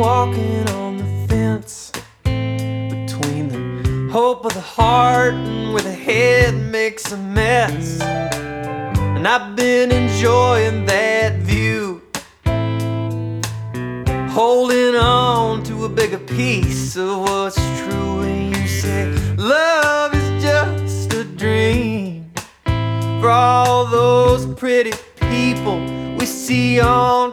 walking on the fence between the hope of the heart and where the head makes a mess. And I've been enjoying that view, holding on to a bigger piece of what's true. When you say love is just a dream, for all those pretty people we see on